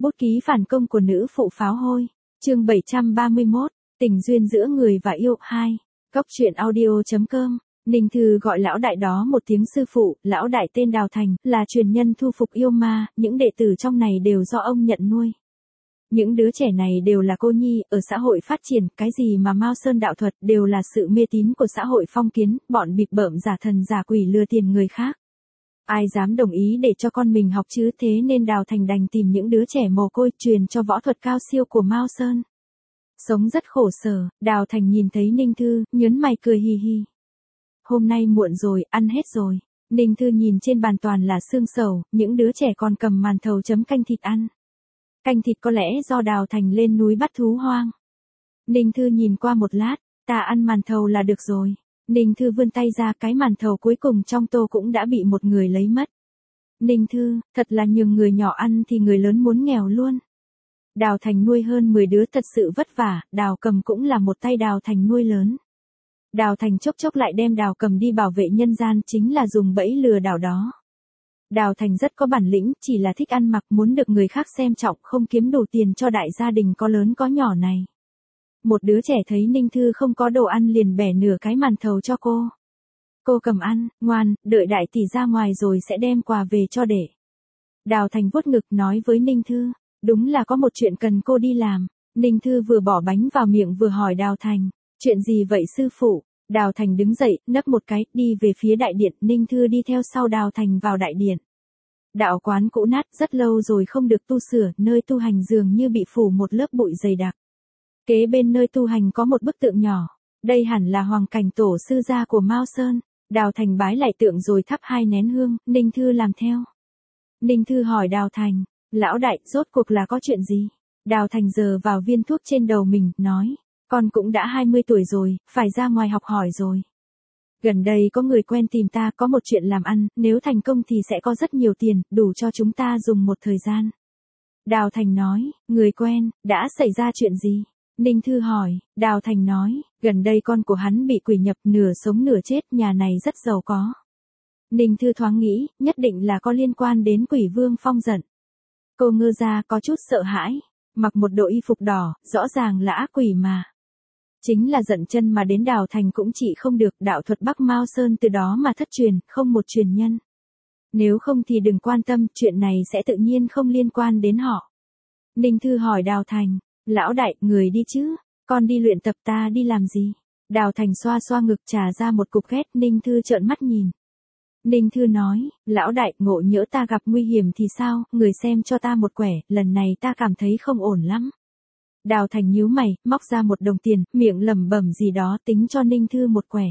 Bút ký phản công của nữ phụ pháo hôi. Chương 731, tình duyên giữa người và yêu 2. Góc truyện audio.com. Ninh Thư gọi lão đại đó một tiếng sư phụ, lão đại tên Đào Thành, là truyền nhân thu phục yêu ma, những đệ tử trong này đều do ông nhận nuôi. Những đứa trẻ này đều là cô nhi, ở xã hội phát triển, cái gì mà Mao Sơn đạo thuật đều là sự mê tín của xã hội phong kiến, bọn bịp bợm giả thần giả quỷ lừa tiền người khác. Ai dám đồng ý để cho con mình học chứ, thế nên Đào Thành đành tìm những đứa trẻ mồ côi truyền cho võ thuật cao siêu của Mao Sơn. Sống rất khổ sở, Đào Thành nhìn thấy Ninh Thư, nhớn mày cười hì hì. Hôm nay muộn rồi, ăn hết rồi. Ninh Thư nhìn trên bàn toàn là xương sầu, những đứa trẻ còn cầm màn thầu chấm canh thịt ăn. Canh thịt có lẽ do Đào Thành lên núi bắt thú hoang. Ninh Thư nhìn qua một lát, ta ăn màn thầu là được rồi. Ninh Thư vươn tay ra, cái màn thầu cuối cùng trong tô cũng đã bị một người lấy mất. Ninh Thư, thật là nhường người nhỏ ăn thì người lớn muốn nghèo luôn. Đào Thành nuôi hơn 10 đứa thật sự vất vả, Đào Cầm cũng là một tay Đào Thành nuôi lớn. Đào Thành chốc chốc lại đem Đào Cầm đi bảo vệ nhân gian, chính là dùng bẫy lừa đảo đó. Đào Thành rất có bản lĩnh, chỉ là thích ăn mặc, muốn được người khác xem trọng, không kiếm đủ tiền cho đại gia đình có lớn có nhỏ này. Một đứa trẻ thấy Ninh Thư không có đồ ăn liền bẻ nửa cái màn thầu cho cô. Cô cầm ăn, ngoan, đợi đại tỷ ra ngoài rồi sẽ đem quà về cho để. Đào Thành vuốt ngực nói với Ninh Thư, đúng là có một chuyện cần cô đi làm. Ninh Thư vừa bỏ bánh vào miệng vừa hỏi Đào Thành, chuyện gì vậy sư phụ? Đào Thành đứng dậy, nấp một cái, đi về phía đại điện, Ninh Thư đi theo sau Đào Thành vào đại điện. Đạo quán cũ nát, rất lâu rồi không được tu sửa, nơi tu hành dường như bị phủ một lớp bụi dày đặc. Kế bên nơi tu hành có một bức tượng nhỏ, đây hẳn là Hoàng Cảnh tổ sư gia của Mao Sơn. Đào Thành bái lại tượng rồi thắp 2 nén hương, Ninh Thư làm theo. Ninh Thư hỏi Đào Thành, lão đại, rốt cuộc là có chuyện gì? Đào Thành giờ vào viên thuốc trên đầu mình, nói, con cũng đã 20 tuổi rồi, phải ra ngoài học hỏi rồi. Gần đây có người quen tìm ta, có một chuyện làm ăn, nếu thành công thì sẽ có rất nhiều tiền, đủ cho chúng ta dùng một thời gian. Đào Thành nói, người quen, đã xảy ra chuyện gì? Ninh Thư hỏi, Đào Thành nói, gần đây con của hắn bị quỷ nhập, nửa sống nửa chết, nhà này rất giàu có. Ninh Thư thoáng nghĩ, nhất định là có liên quan đến Quỷ Vương Phong giận. Cô ngơ ra có chút sợ hãi, mặc một bộ y phục đỏ, rõ ràng là ác quỷ mà. Chính là giận chân mà đến Đào Thành cũng trị không được, đạo thuật Bắc Mao Sơn từ đó mà thất truyền, không một truyền nhân. Nếu không thì đừng quan tâm, chuyện này sẽ tự nhiên không liên quan đến họ. Ninh Thư hỏi Đào Thành, lão đại, người đi chứ, con đi luyện tập, ta đi làm gì? Đào Thành xoa xoa ngực trà ra một cục ghét, Ninh Thư trợn mắt nhìn. Ninh Thư nói, lão đại, ngộ nhỡ ta gặp nguy hiểm thì sao, người xem cho ta một quẻ, lần này ta cảm thấy không ổn lắm. Đào Thành nhíu mày, móc ra 1 đồng tiền, miệng lẩm bẩm gì đó, tính cho Ninh Thư một quẻ.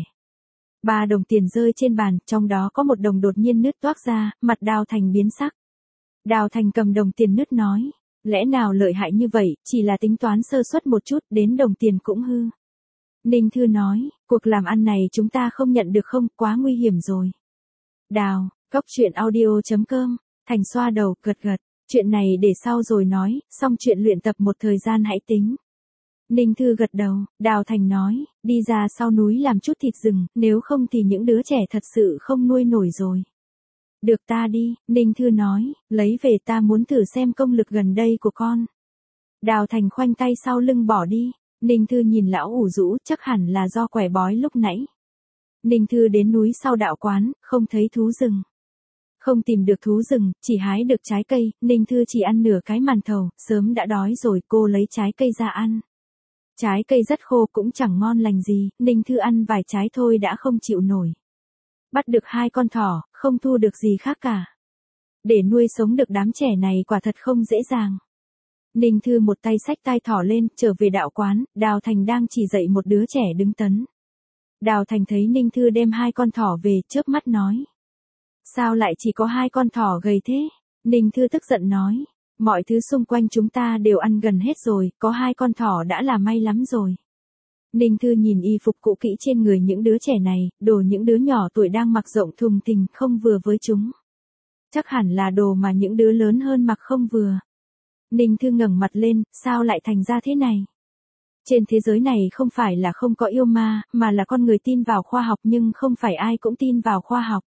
3 đồng tiền rơi trên bàn, trong đó có 1 đồng đột nhiên nứt toác ra, mặt Đào Thành biến sắc. Đào Thành cầm đồng tiền nứt nói, lẽ nào lợi hại như vậy, chỉ là tính toán sơ suất một chút, đến đồng tiền cũng hư. Ninh Thư nói, cuộc làm ăn này chúng ta không nhận được không, quá nguy hiểm rồi. Đào, góc truyện audio.com, Thành xoa đầu, gật gật, chuyện này để sau rồi nói, xong chuyện luyện tập một thời gian hãy tính. Ninh Thư gật đầu, Đào Thành nói, đi ra sau núi làm chút thịt rừng, nếu không thì những đứa trẻ thật sự không nuôi nổi rồi. Được, ta đi, Ninh Thư nói, lấy về, ta muốn thử xem công lực gần đây của con. Đào Thành khoanh tay sau lưng bỏ đi, Ninh Thư nhìn lão ủ rũ, chắc hẳn là do quẻ bói lúc nãy. Ninh Thư đến núi sau đạo quán, không thấy thú rừng. Không tìm được thú rừng, chỉ hái được trái cây, Ninh Thư chỉ ăn nửa cái màn thầu, sớm đã đói rồi, cô lấy trái cây ra ăn. Trái cây rất khô cũng chẳng ngon lành gì, Ninh Thư ăn vài trái thôi đã không chịu nổi. Bắt được 2 con thỏ, không thu được gì khác cả. Để nuôi sống được đám trẻ này quả thật không dễ dàng. Ninh Thư một tay xách tai thỏ lên, trở về đạo quán, Đào Thành đang chỉ dạy một đứa trẻ đứng tấn. Đào Thành thấy Ninh Thư đem 2 con thỏ về, chớp mắt nói. Sao lại chỉ có 2 con thỏ gầy thế? Ninh Thư tức giận nói, mọi thứ xung quanh chúng ta đều ăn gần hết rồi, có 2 con thỏ đã là may lắm rồi. Ninh Thư nhìn y phục cũ kỹ trên người những đứa trẻ này, đồ những đứa nhỏ tuổi đang mặc rộng thùng thình, không vừa với chúng. Chắc hẳn là đồ mà những đứa lớn hơn mặc không vừa. Ninh Thư ngẩng mặt lên, sao lại thành ra thế này? Trên thế giới này không phải là không có yêu ma, mà là con người tin vào khoa học nhưng không phải ai cũng tin vào khoa học.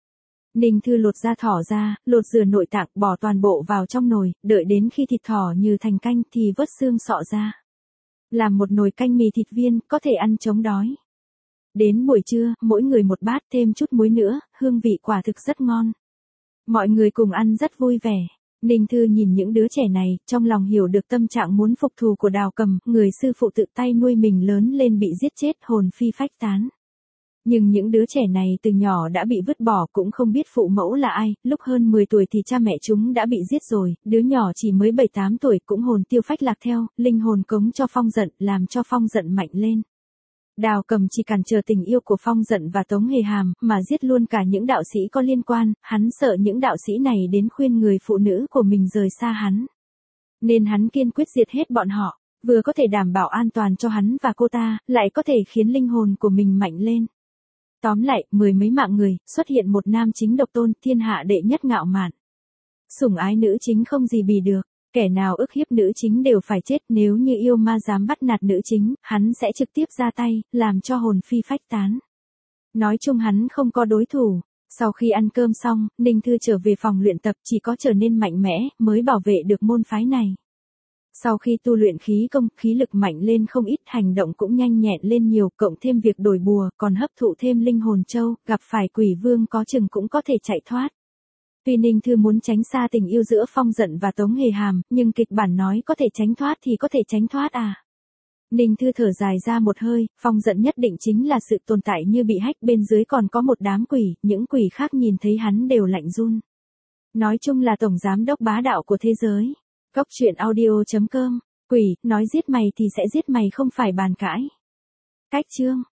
Ninh Thư lột da thỏ ra, lột rửa nội tạng, bỏ toàn bộ vào trong nồi, đợi đến khi thịt thỏ như thành canh thì vớt xương sọ ra. Làm một nồi canh mì thịt viên, có thể ăn chống đói. Đến buổi trưa, mỗi người một bát thêm chút muối nữa, hương vị quả thực rất ngon. Mọi người cùng ăn rất vui vẻ. Ninh Thư nhìn những đứa trẻ này, trong lòng hiểu được tâm trạng muốn phục thù của Đào Cầm, người sư phụ tự tay nuôi mình lớn lên bị giết chết, hồn phi phách tán. Nhưng những đứa trẻ này từ nhỏ đã bị vứt bỏ, cũng không biết phụ mẫu là ai, lúc hơn 10 tuổi thì cha mẹ chúng đã bị giết rồi, đứa nhỏ chỉ mới 7-8 tuổi cũng hồn tiêu phách lạc theo, linh hồn cống cho Phong Dận, làm cho Phong Dận mạnh lên. Đào Cầm chỉ cản trở tình yêu của Phong Dận và Tống Hề Hàm, mà giết luôn cả những đạo sĩ có liên quan, hắn sợ những đạo sĩ này đến khuyên người phụ nữ của mình rời xa hắn. Nên hắn kiên quyết diệt hết bọn họ, vừa có thể đảm bảo an toàn cho hắn và cô ta, lại có thể khiến linh hồn của mình mạnh lên. Tóm lại, 10 mấy mạng người, xuất hiện một nam chính độc tôn, thiên hạ đệ nhất ngạo mạn. Sủng ái nữ chính không gì bì được, kẻ nào ức hiếp nữ chính đều phải chết, nếu như yêu ma dám bắt nạt nữ chính, hắn sẽ trực tiếp ra tay, làm cho hồn phi phách tán. Nói chung hắn không có đối thủ. Sau khi ăn cơm xong, Ninh Thư trở về phòng luyện tập, chỉ có trở nên mạnh mẽ, mới bảo vệ được môn phái này. Sau khi tu luyện khí công, khí lực mạnh lên không ít, hành động cũng nhanh nhẹn lên nhiều, cộng thêm việc đổi bùa, còn hấp thụ thêm linh hồn châu, gặp phải quỷ vương có chừng cũng có thể chạy thoát. Tuy Ninh Thư muốn tránh xa tình yêu giữa Phong Dận và Tống Hề Hàm, nhưng kịch bản nói có thể tránh thoát thì có thể tránh thoát à. Ninh Thư thở dài ra một hơi, Phong Dận nhất định chính là sự tồn tại như bị hách, bên dưới còn có một đám quỷ, những quỷ khác nhìn thấy hắn đều lạnh run. Nói chung là tổng giám đốc bá đạo của thế giới. Cốc truyện audio.com, quỷ, nói giết mày thì sẽ giết mày, không phải bàn cãi. Cách chương